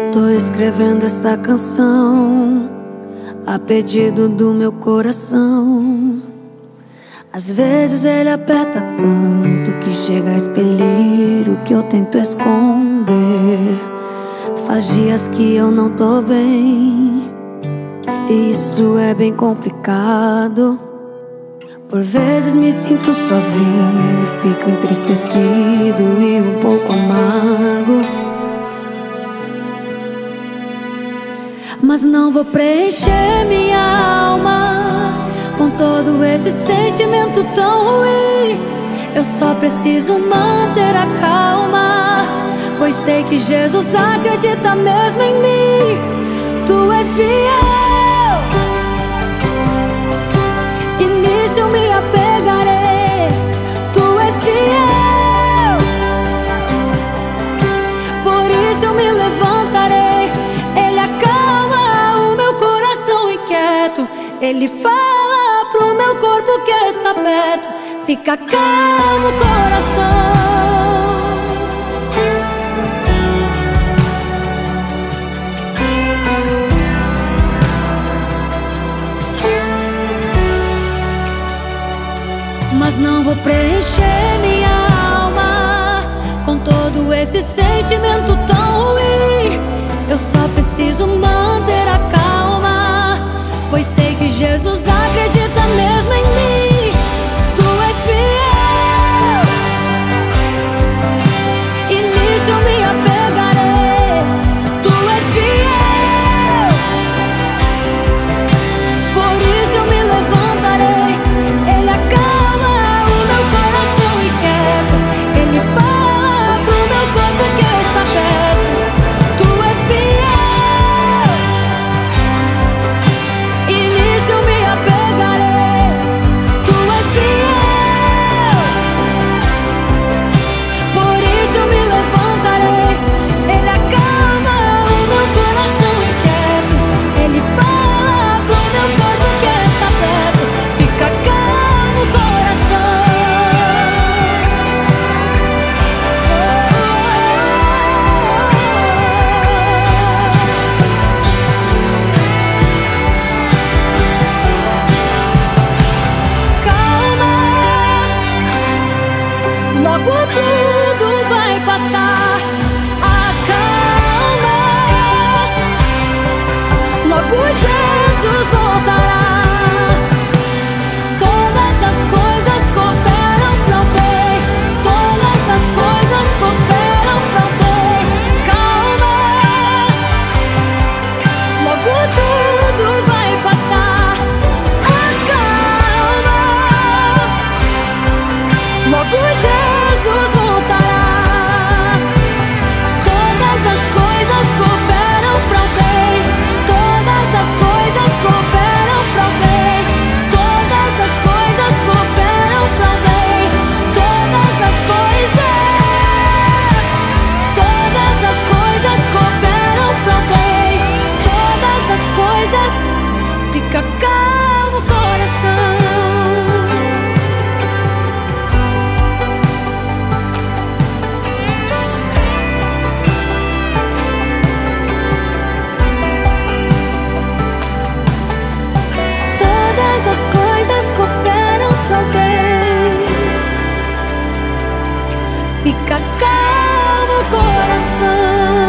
Tô escrevendo essa canção a pedido do meu coração. Às vezes ele aperta tanto que chega a expelir o que eu tento esconder. Faz dias que eu não tô bem, e isso é bem complicado. Por vezes me sinto sozinho, fico entristecido e um pouco amargo. Mas não vou preencher minha alma com todo esse sentimento tão ruim. Eu só preciso manter a calma, pois sei que Jesus acredita mesmo em mim. Tu és fiel, e nisso eu me apegarei. Tu és fiel, por isso eu me levantarei. Ele acalma o meu coração inquieto. Ele fala pro meu corpo que está perto. Fica calmo, coração. Mas não vou preencher minha alma com todo esse sentimento tão ruim. Eu só preciso manter a calma, pois sei que Jesus acredita mesmo em mim. Tu és fiel, e nisso eu me apegarei. Tu és fiel, por isso eu me levantarei. Ele acalma o meu coração inquieto. Ele fala pro meu corpo que está perto. Tu és fiel, e nisso eu me apegarei. Tu és fiel, por isso eu me levantarei. Ele acalma o meu coração inquieto. Ele fala pro meu corpo que está perto. Fica calmo, coração. Calma, logo tudo vai passar. Acalma, logo Jesus voltará. Todas as coisas cooperam pro bem. Todas as coisas cooperam pro bem. Calma, logo tudo vai passar. Acalma, logo Jesus voltará. Todas as coisas cooperam pro bem. Todas as coisas cooperam pro bem. Todas as coisas cooperam pro bem. Todas as coisas. Todas as coisas cooperam pro bem. Todas as coisas. Fica calmo, coração. Todas as coisas cooperam pro bem. Fica calmo, coração.